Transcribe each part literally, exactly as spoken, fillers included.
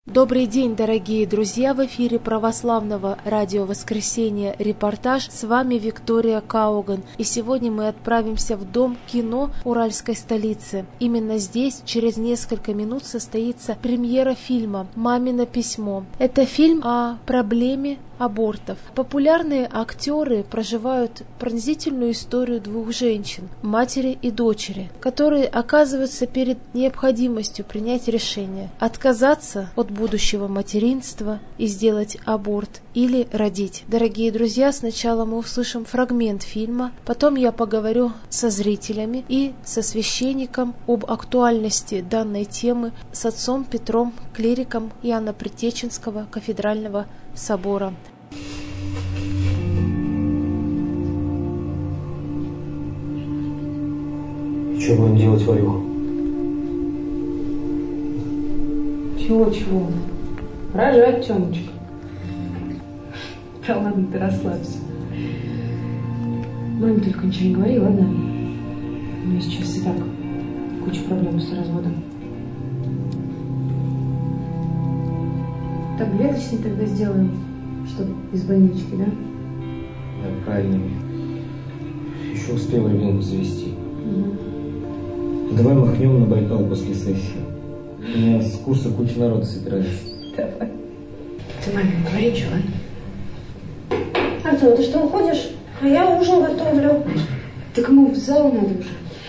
Добрый день, дорогие друзья! В эфире православного радио «Воскресенье» репортаж. С вами Виктория Кауган. И сегодня мы отправимся в Дом кино уральской столицы. Именно здесь через несколько минут состоится премьера фильма «Мамино письмо». Это фильм о проблеме абортов. Популярные актеры проживают пронзительную историю двух женщин, матери и дочери, которые оказываются перед необходимостью принять решение: отказаться от будущего материнства и сделать аборт или родить. Дорогие друзья, сначала мы услышим фрагмент фильма, потом я поговорю со зрителями и со священником об актуальности данной темы, с отцом Петром, клириком Иоанна-Предтеченского кафедрального собора. Что будем делать, Варюха? Чего-чего? Рожать, Тёмочка. Да ладно, ты расслабься. Маме только ничего не говори, ладно? У меня сейчас и так куча проблем с разводом. Таблеточный тогда сделаем, чтобы из больнички, да? Да, правильно. Еще успел ребенка завести. Угу. Давай махнем на Байкал после сессии. У меня с курса куча народа собирается. Давай. Ты маме не говори ничего, ладно? Артем, ты что, уходишь? А я ужин готовлю. Так ему в зал надо уже.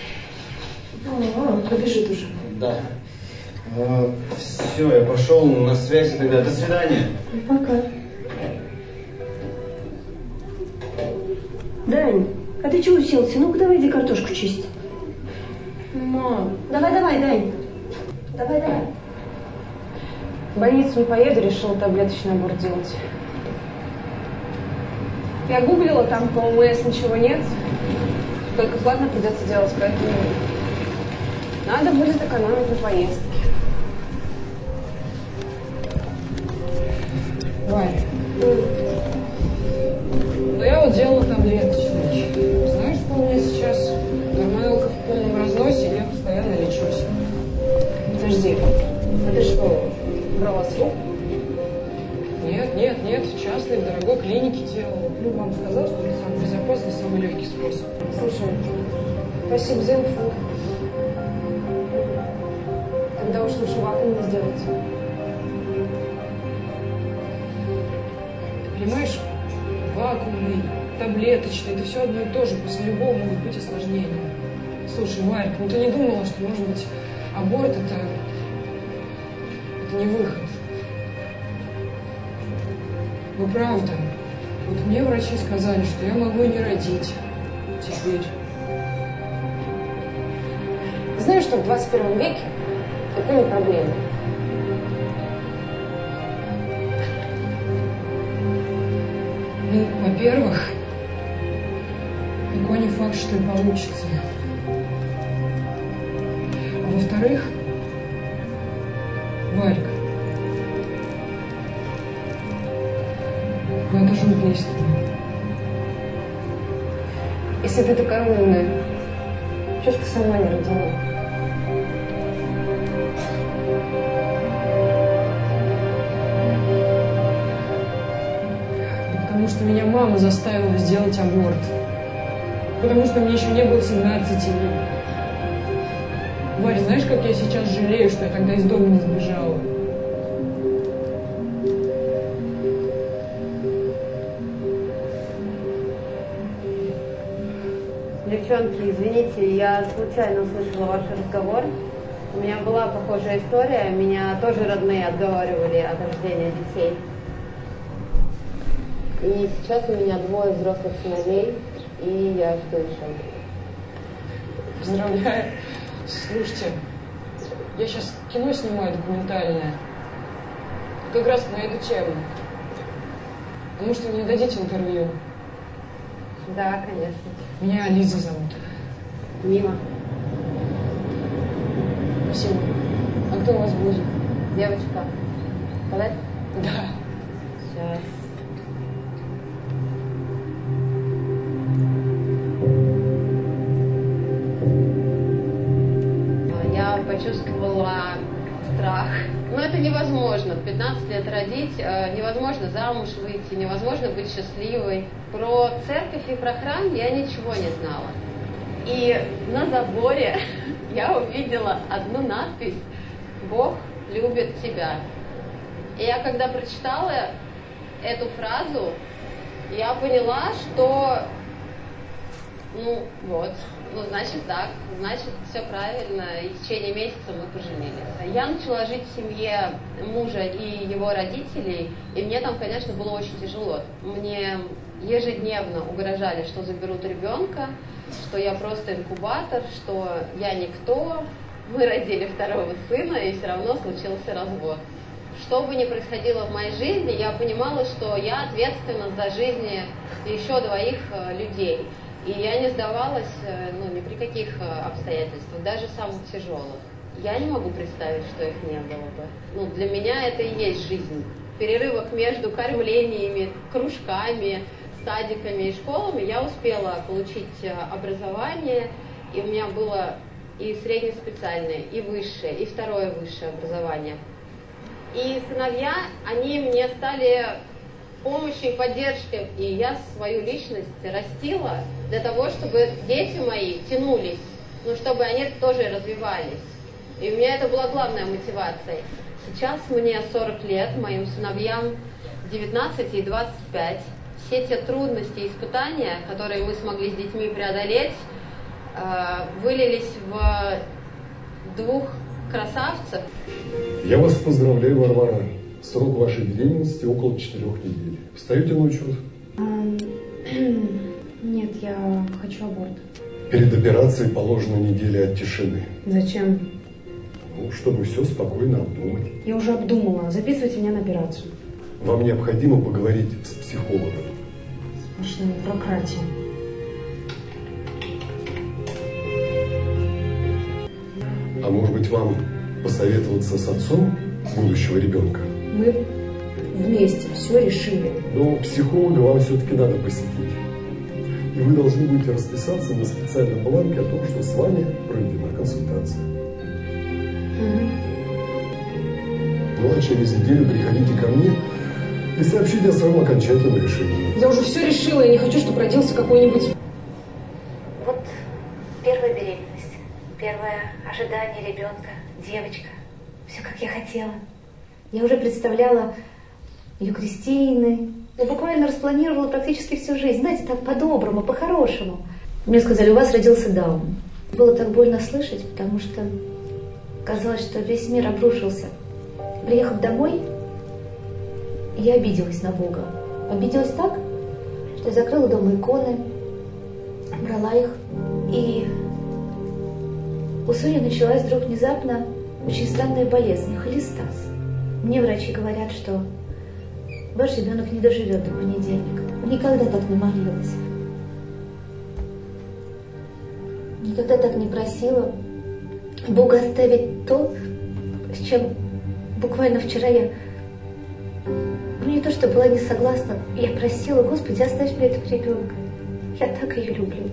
О, побежит уже. Да. А, все, я пошел на связи тогда. До свидания. Пока. Дань, а ты чего уселся? Ну-ка давай иди картошку чисть. Мам. Давай-давай, Дань. Давай-давай. В больницу не поеду, решила таблеточный аборт делать. Я гуглила, там по ОМС ничего нет. Только платно придется делать, поэтому надо будет экономить на поездке. Варя, ну я вот делала таблеточный. Знаешь, что у меня сейчас гормоналка в полном разносе, и я постоянно лечусь. Подожди, а ты что, брала с рук? Нет, нет, нет, в частной, в дорогой клинике делала. Ну, мама сказала, что это самый безопасный, самый легкий способ. Слушай, спасибо за инфу. Тогда уж лучше вакуум сделать. Понимаешь, вакуумный, таблеточный, это все одно и то же. После любого могут быть осложнения. Слушай, Варька, ну ты не думала, что, может быть, аборт это, это не выход? Ну, правда. Вот мне врачи сказали, что я могу и не родить теперь. Знаешь, что в двадцать первом веке это не проблема. Ну, во-первых, далеко не факт, что и получится. А во-вторых, Варька, ну это же убийство. Если ты такая умная, что ж ты сама не родила? Да потому что меня мама заставила сделать аборт. Потому что мне еще не было семнадцати лет. Варя, знаешь, как я сейчас жалею, что я тогда из дома не сбежала? Девчонки, извините, я случайно услышала ваш разговор. У меня была похожая история. Меня тоже родные отговаривали от рождения детей. И сейчас у меня двое взрослых сыновей, и я жду еще. Поздравляю. Слушайте, я сейчас кино снимаю документальное. Как раз на эту тему. А может, вы мне дадите интервью? Да, конечно. Меня Лиза зовут. Мила. Спасибо. А кто у вас будет? Девочка. Подать? Да. Сейчас. Я почувствовала страх Ну, это невозможно. В пятнадцать лет родить, невозможно замуж выйти, невозможно быть счастливой. Про церковь и про храм я ничего не знала. И на заборе я увидела одну надпись «Бог любит тебя». И я когда прочитала эту фразу, я поняла, что, ну вот, ну значит так, значит все правильно, и в течение месяца мы поженились. Я начала жить в семье мужа и его родителей, и мне там, конечно, было очень тяжело. Мне ежедневно угрожали, что заберут ребенка, что я просто инкубатор, что я никто. Мы родили второго сына, и все равно случился развод. Что бы ни происходило в моей жизни, я понимала, что я ответственна за жизни еще двоих людей. И я не сдавалась, ну, ни при каких обстоятельствах, даже самых тяжелых. Я не могу представить, что их не было бы. Ну, для меня это и есть жизнь. В перерывах между кормлениями, кружками, садиками и школами я успела получить образование, и у меня было и среднеспециальное, и высшее, и второе высшее образование. И сыновья, они мне стали помощью и поддержкой, и я свою личность растила для того, чтобы дети мои тянулись, ну, чтобы они тоже развивались. И у меня это была главная мотивация. Сейчас мне сорок лет, моим сыновьям девятнадцать и двадцать пять. Все те трудности и испытания, которые мы смогли с детьми преодолеть, вылились в двух красавцев. Я вас поздравляю, Варвара. Срок вашей беременности около четырех недель. Встаете на учет? Нет, я хочу аборт. Перед операцией положена неделя от тишины. Зачем? Ну, чтобы все спокойно обдумать. Я уже обдумала. Записывайте меня на операцию. Вам необходимо поговорить с психологом. Сплошная бюрократия. А может быть, вам посоветоваться с отцом будущего ребенка? Мы вместе все решили. Но психолога вам все-таки надо посетить. И вы должны будете расписаться на специальном бланке о том, что с вами проведена консультация. Угу. Ну а через неделю приходите ко мне и сообщите о своем окончательном решении. Я уже все решила, я не хочу, чтобы родился какой-нибудь... Вот первая беременность, первое ожидание ребенка, девочка. Все, как я хотела. Я уже представляла ее крестины. Я буквально распланировала практически всю жизнь. Знаете, так по-доброму, по-хорошему. Мне сказали, у вас родился Даун. Было так больно слышать, потому что казалось, что весь мир обрушился. Приехав домой, я обиделась на Бога. Обиделась так, что я закрыла дома иконы, брала их, и у Сони началась вдруг внезапно очень странная болезнь, холестаз. Мне врачи говорят, что ваш ребенок не доживет до понедельника. Никогда так не молилась. Никогда так не просила Бога оставить то, с чем буквально вчера я, ну не то, что была не согласна, я просила, Господи, оставь мне этого ребенка. Я так ее люблю.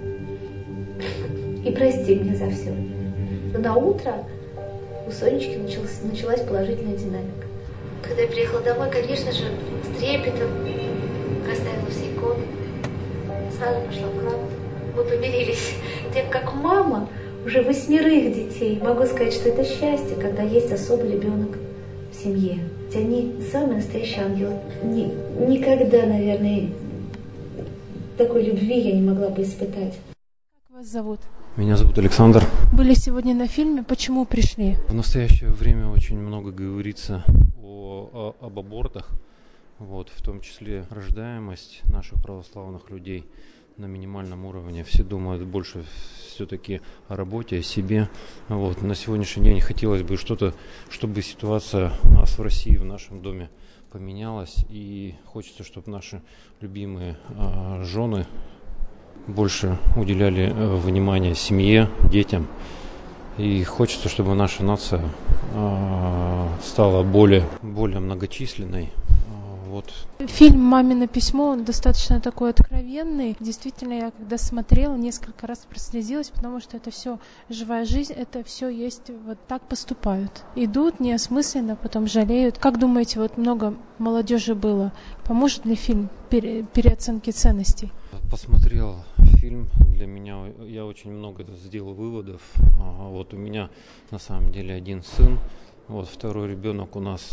И прости меня за все. Но на утро у Сонечки началась, началась положительная динамика. Когда я приехала домой, конечно же, с трепетом расставила все иконы, сразу пошла в храм. Мы помирились. Я как мама уже восьмерых детей могу сказать, что это счастье, когда есть особый ребенок в семье. Ведь они самые настоящие ангелы. Ни, никогда, наверное, такой любви я не могла бы испытать. Как вас зовут? Меня зовут Александр. Были сегодня на фильме. Почему пришли? В настоящее время очень много говорится о, о, об абортах, вот, в том числе рождаемость наших православных людей на минимальном уровне. Все думают больше все-таки о работе, о себе. Вот. На сегодняшний день хотелось бы что-то, чтобы ситуация у нас в России, в нашем доме поменялась. И хочется, чтобы наши любимые э, жены больше уделяли э, внимание семье, детям. И хочется, чтобы наша нация э, стала более, более многочисленной. вот. Фильм «Мамино письмо», он достаточно такой откровенный. Действительно, я когда смотрела, несколько раз прослезилась, потому что это все живая жизнь, это все есть, вот так поступают. Идут неосмысленно, потом жалеют. Как думаете, вот много молодежи было, поможет ли фильм пере, переоценке ценностей? Посмотрел фильм, для меня, я очень много сделал выводов. Вот у меня на самом деле один сын, вот второй ребенок у нас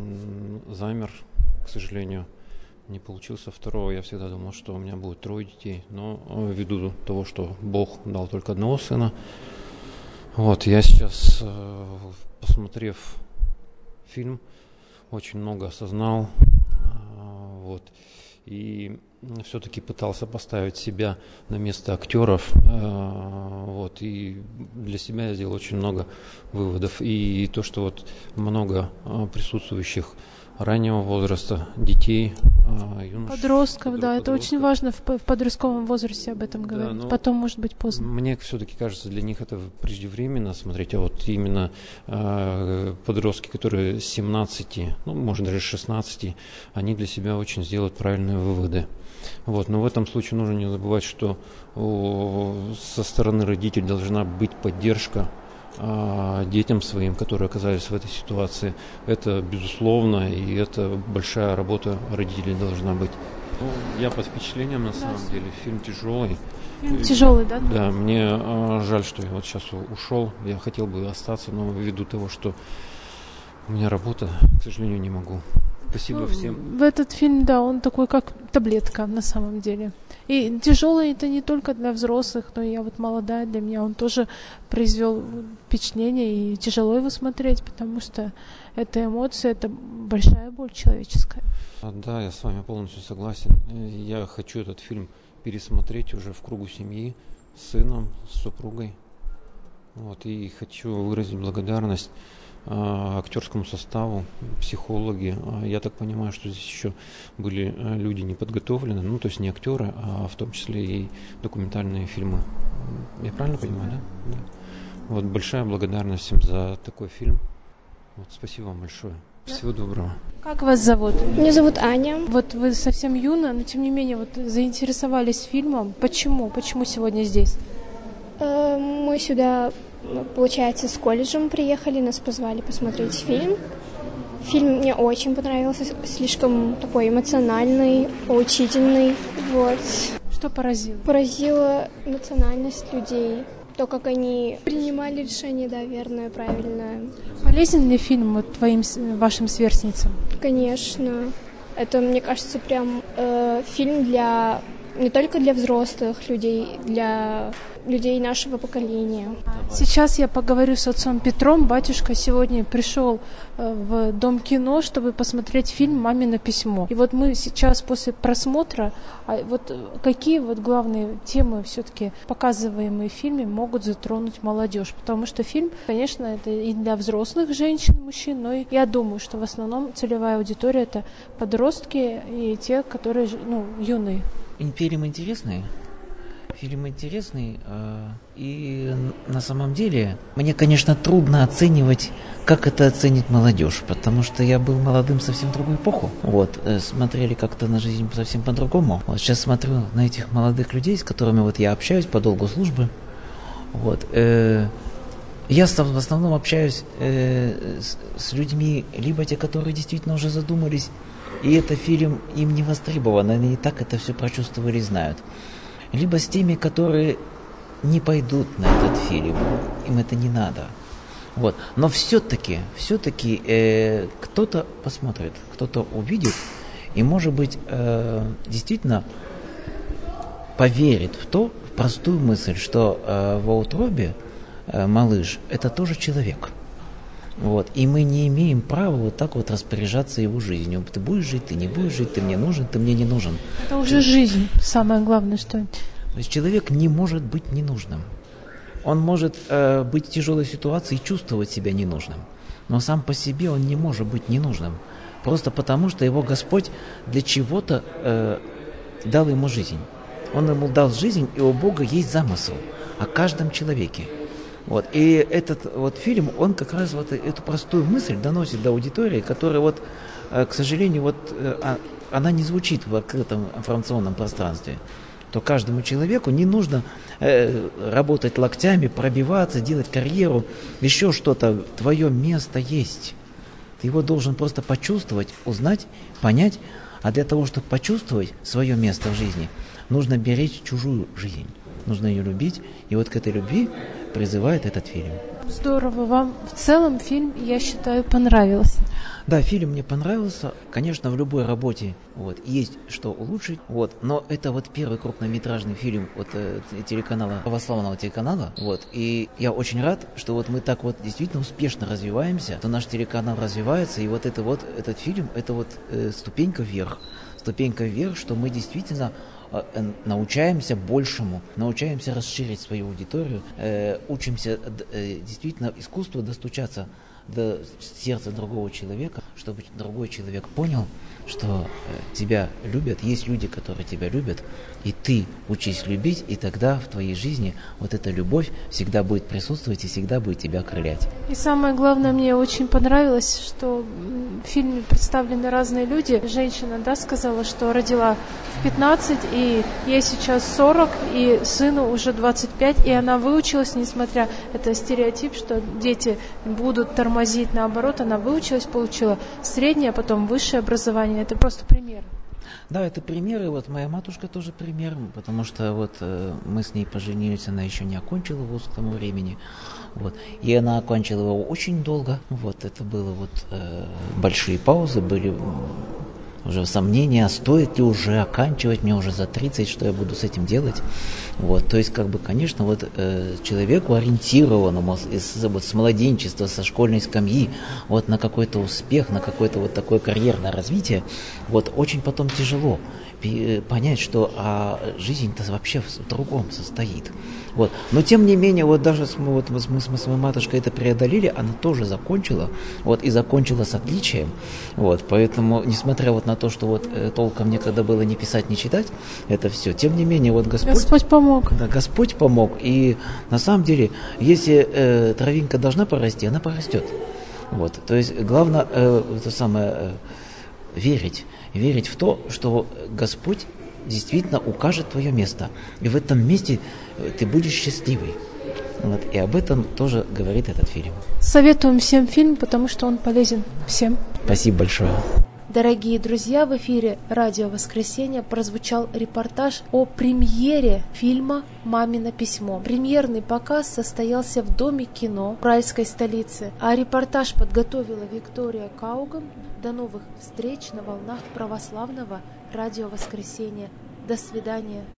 замер, к сожалению, не получился второго. Я всегда думал, что у меня будет трое детей, но ввиду того, что Бог дал только одного сына, вот я сейчас, посмотрев фильм, очень много осознал, вот, и все-таки пытался поставить себя на место актеров, вот, и для себя я сделал очень много выводов. И то, что вот много присутствующих раннего возраста, детей, юношей. Подростков, да, это очень важно в, в подростковом возрасте об этом говорить. Да, потом может быть поздно. Мне все-таки кажется, для них это преждевременно смотреть, а вот именно э, подростки, которые с семнадцати, ну, может даже шестнадцати, они для себя очень сделают правильные выводы. Вот, но в этом случае нужно не забывать, что о, со стороны родителей должна быть поддержка а, детям своим, которые оказались в этой ситуации. Это безусловно, и это большая работа родителей должна быть. Ну, я под впечатлением, на самом деле, фильм тяжелый. Фильм тяжелый, да? Да, мне а, жаль, что я вот сейчас ушел. Я хотел бы остаться, но ввиду того, что у меня работа, к сожалению, не могу. Спасибо ну, всем. В этот фильм, да, он такой, как таблетка на самом деле. И тяжелый это не только для взрослых, но я вот молодая, для меня он тоже произвел впечатление, и тяжело его смотреть, потому что это эмоция, это большая боль человеческая. Да, я с вами полностью согласен. Я хочу этот фильм пересмотреть уже в кругу семьи, с сыном, с супругой. Вот, и хочу выразить благодарность актерскому составу, психологи. Я так понимаю, что здесь еще были люди не подготовлены, ну, то есть не актеры, а в том числе и документальные фильмы. Я правильно понимаю, да? Да. Вот, большая благодарность всем за такой фильм. Вот, спасибо вам большое. Всего доброго. Как вас зовут? Меня зовут Аня. Вот вы совсем юна, но тем не менее вот заинтересовались фильмом. Почему? Почему сегодня здесь? Мы сюда, получается, с колледжем приехали, нас позвали посмотреть фильм. Фильм мне очень понравился, слишком такой эмоциональный, поучительный. Вот. Что поразило? Поразила национальность людей, то, как они принимали решение, да, верное, правильное. Полезен ли фильм вот твоим, вашим сверстницам? Конечно. Это, мне кажется, прям э, фильм для не только для взрослых людей, для людей нашего поколения. Сейчас я поговорю с отцом Петром. Батюшка сегодня пришел в Дом кино, чтобы посмотреть фильм «Мамино письмо». И вот мы сейчас после просмотра, вот какие вот главные темы все-таки, показываемые в фильме, могут затронуть молодежь? Потому что фильм, конечно, это и для взрослых женщин, мужчин, но я думаю, что в основном целевая аудитория — это подростки и те, которые, ну, юные. Фильм интересный. Фильм интересный, и на самом деле мне, конечно, трудно оценивать, как это оценит молодежь, потому что я был молодым совсем в другую эпоху. Вот, смотрели как-то на жизнь совсем по-другому. Вот сейчас смотрю на этих молодых людей, с которыми вот я общаюсь по долгу службы. Вот, э, я в основном общаюсь э, с, с людьми, либо те, которые действительно уже задумались, и это фильм им не востребован, они и так это все прочувствовали и знают. Либо с теми, которые не пойдут на этот фильм, им это не надо. Вот. Но все-таки, все-таки э, кто-то посмотрит, кто-то увидит, и, может быть, э, действительно поверит в то, в простую мысль, что э, во утробе э, малыш – это тоже человек. Вот. И мы не имеем права вот так вот распоряжаться его жизнью. Ты будешь жить, ты не будешь жить, ты мне нужен, ты мне не нужен. Это уже жизнь, самое главное, что... То есть человек не может быть ненужным. Он может э, быть в тяжелой ситуации и чувствовать себя ненужным. Но сам по себе он не может быть ненужным. Просто потому, что его Господь для чего-то э, дал ему жизнь. Он ему дал жизнь, и у Бога есть замысел о каждом человеке. Вот. И этот вот фильм, он как раз вот эту простую мысль доносит до аудитории, которая вот к сожалению, вот она не звучит в открытом информационном пространстве, то каждому человеку не нужно э, работать локтями, пробиваться, делать карьеру, еще что-то. Твое место есть. Ты его должен просто почувствовать, узнать, понять. А для того, чтобы почувствовать свое место в жизни, нужно беречь чужую жизнь. Нужно ее любить. И вот к этой любви призывает этот фильм. Здорово. Вам в целом фильм, я считаю, понравился. Да, фильм мне понравился. Конечно, в любой работе вот, есть что улучшить. Вот, но это вот первый крупнометражный фильм от э, телеканала, православного телеканала. Вот, и я очень рад, что вот мы так вот действительно успешно развиваемся, что наш телеканал развивается. И вот это вот этот фильм, это вот э, ступенька вверх. Ступенька вверх, что мы действительно научаемся большему, научаемся расширить свою аудиторию, э, учимся э, действительно искусству достучаться до сердца другого человека, чтобы другой человек понял, что э, тебя любят, есть люди, которые тебя любят, и ты учись любить, и тогда в твоей жизни вот эта любовь всегда будет присутствовать и всегда будет тебя окрылять. И самое главное, мне очень понравилось, что в фильме представлены разные люди. Женщина, да, сказала, что родила в пятнадцать, и ей сейчас сорок, и сыну уже двадцать пять, и она выучилась, несмотря, это стереотип, что дети будут тормозить, наоборот, она выучилась, получила среднее, а потом высшее образование. Это просто пример. Да, это примеры. Вот моя матушка тоже пример, потому что вот э, мы с ней поженились, она еще не окончила вуз к тому времени. Вот. И она окончила его очень долго. Вот это было вот э, большие паузы, были уже сомнения, стоит ли уже оканчивать, мне уже за тридцать, что я буду с этим делать. Вот. То есть, как бы, конечно, вот э, человеку ориентированному с, вот, с младенчества, со школьной скамьи, вот на какой-то успех, на какое-то вот такое карьерное развитие, вот очень потом тяжело понять, что а жизнь-то вообще в другом состоит. Вот. Но тем не менее, вот даже мы, вот, мы, мы с моей матушкой это преодолели, она тоже закончила, вот, и закончила с отличием. Вот. Поэтому, несмотря вот на то, что вот э, толком некогда было ни писать, ни читать, это все, тем не менее, вот Господь, Господь помог. Да, Господь помог. И на самом деле, если э, травинка должна порасти, она порастет. Вот. То есть главное э, это самое, э, верить. Верить в то, что Господь действительно укажет твое место. И в этом месте ты будешь счастливый. Вот. И об этом тоже говорит этот фильм. Советуем всем фильм, потому что он полезен всем. Спасибо большое. Дорогие друзья, в эфире «Радио Воскресенье» прозвучал репортаж о премьере фильма «Мамино письмо». Премьерный показ состоялся в Доме кино Уральской столицы, а репортаж подготовила Виктория Кауган. До новых встреч на волнах православного «Радио Воскресенье». До свидания.